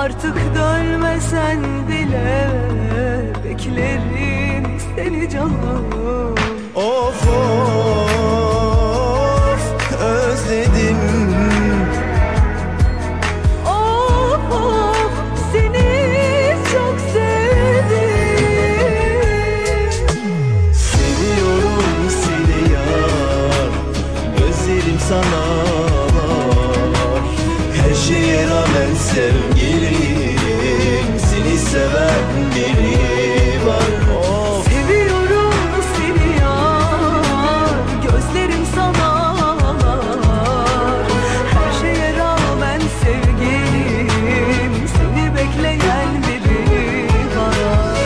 Artık dönmesen bile beklerim seni canım. Of of özledim. Of of seni çok sevdim. Seviyorum seni yar, gözlerim sana var. Her şeye rağmen sevgilim, seni seven biri var. Of. Seviyorum seni yar, gözlerim sana var. Her şeye rağmen sevgilim, seni bekleyen biri var.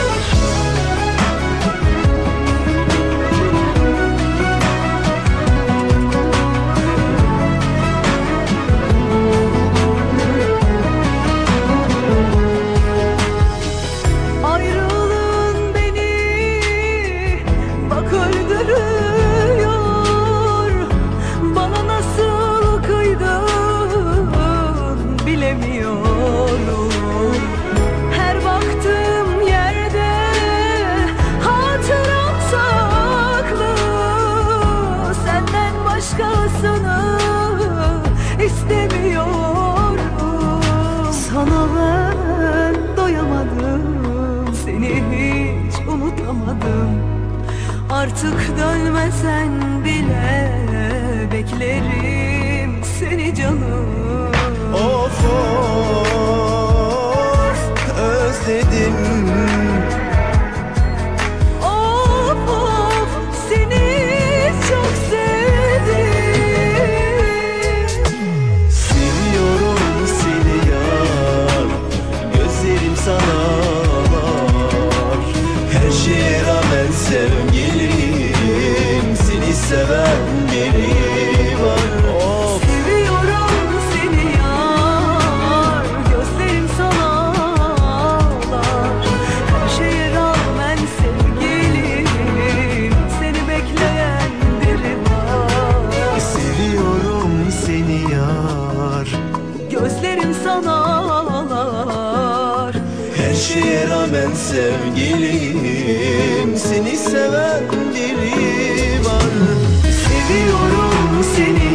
Ayrılığın beni bak öldürüyor. Bana nasıl kıydın bilemiyorum. Her baktığım yerde hatıram saklı. Senden başkasını istemiyorum. Sana ben doyamadım, seni hiç unutamadım. Artık dönmesen bile beklerim seni canım. Of of özledim. Of of seni çok sevdim. Seviyorum seni yar, gözlerim sana var. Her şeye rağmen sevgilim, seni seven biri var. Of. Seviyorum seni yar, gözlerim sana ağlar. Her şeye rağmen sevgilim, seni bekleyen biri var. Seviyorum seni yar, Gözlerim sana ağlar. her şeye rağmen sevgilim, seni seven biri var. Seviyorum seni